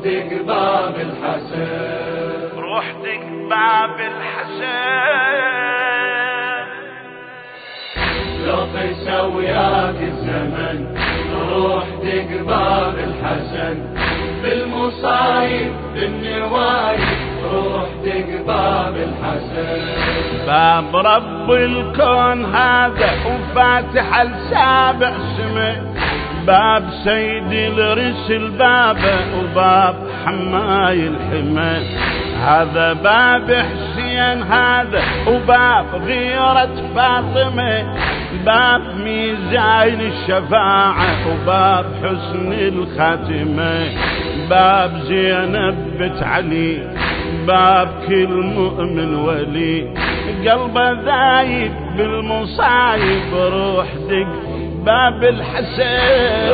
دق باب الحسن، روح دق باب الحسن. لو قسى وياك الزمن روح دق باب الحسن، بالمصايب بالنوايب روح دق باب الحسن. باب رب الكون هذا وفاتح السابع سمه، باب سيد الرسل بابه وباب حماي الحمى. هذا باب حسين هذا وباب غيرة فاطمة، باب ميزان الشفاعة وباب حسن الخاتمة، باب زينب بنت علي باب كل مؤمن ولي. قلبه ذايب بالمصايب روح دق باب الحسن،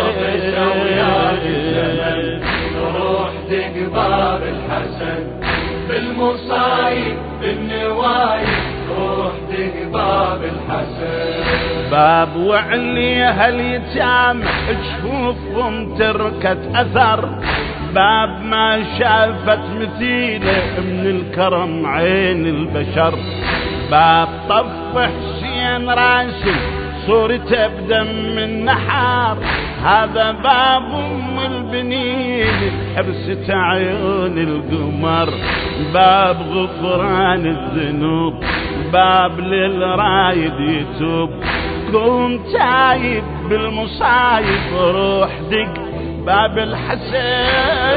روح دق باب الحسن، بالمصايب بالنوايب روح دق باب الحسن. باب وعليها اليتام تشوفهم تركت اثر، باب ما شافت مثيله من الكرم عين البشر، باب طف حسين راسي صورته بدم النحار. هذا باب ام البنين حبسة عيون القمر، باب غفران الذنوب باب للرايد يتوب. قوم تايب بالمصايب روح دق باب الحسن،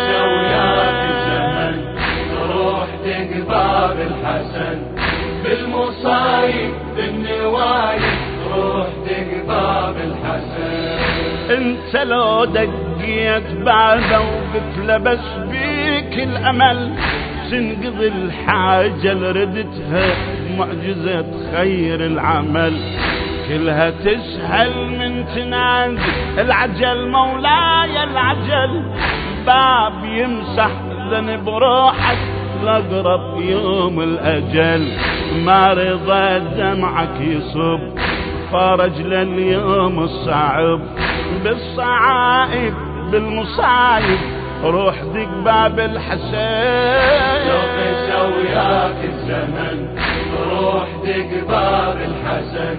روح دق باب الحسن، بالمصايب بالنوايب روح دق باب الحسن. انت لو دقيت بابه وبتلبس بيك الامل، تنقضي الحاجة اللي ردتها معجزة خير العمل، كلها تسهل من تنادي العجل مولاي العجل. باب يمسح ذنب روحك لأقرب يوم الأجل، ما رضى دمعك يصب فرج لليوم الصعب. بالصعائب بالمصايب روح دق باب الحسن، لو قسى وياك الزمن روح دق باب الحسن،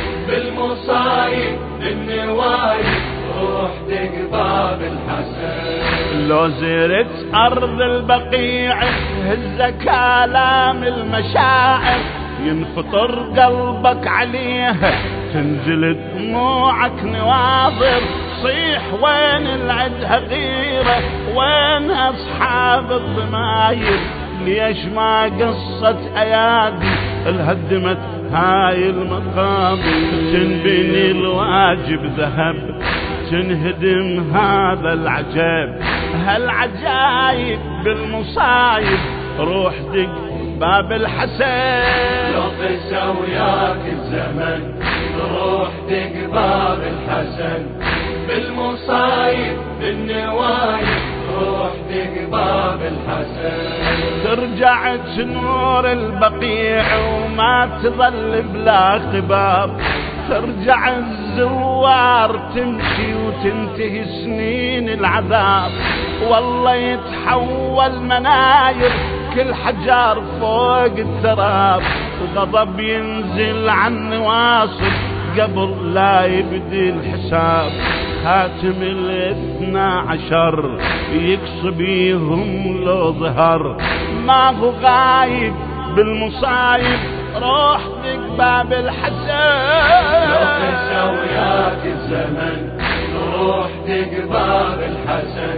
بالمصايب بالنوايب روح دق باب الحسن. لو زرت أرض البقيع هزك آلام المشاعر، ينفطر قلبك عليها تنزل دموعك نواظر. صيح وين العدها غيرة وين أصحاب الضماير، ليش ما قصت أيادي الهدمت هاي المقابر. تنبني الواجب ذهب تنهدم هذا العجاب، هالعجايب بالمصايب روح دق باب الحسن. لو قسى وياك الزمن روح دق باب الحسن، بالمصايب بالنوايب روح دق باب الحسن. ترجع تنور البقيع وما تظل بلا خباب، ترجع الزوار تمشي وتنتهي سنين العذاب. والله يتحول مناير كل حجار فوق التراب، وغضب ينزل عن نواصب قبل لا يبدي الحساب. خاتم الاثنى عشر يقص بيهم لو ظهر، ما هو غايب بالمصايب روح دق باب الحسن. لو قسى وياك الزمن روح دق باب الحسن،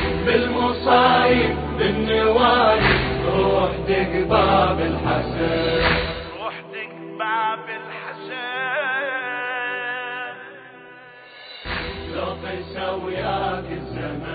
بالمصايب بالنوايب روح دق باب الحسن، روح دق باب الحسن. لو قسى وياك الزمن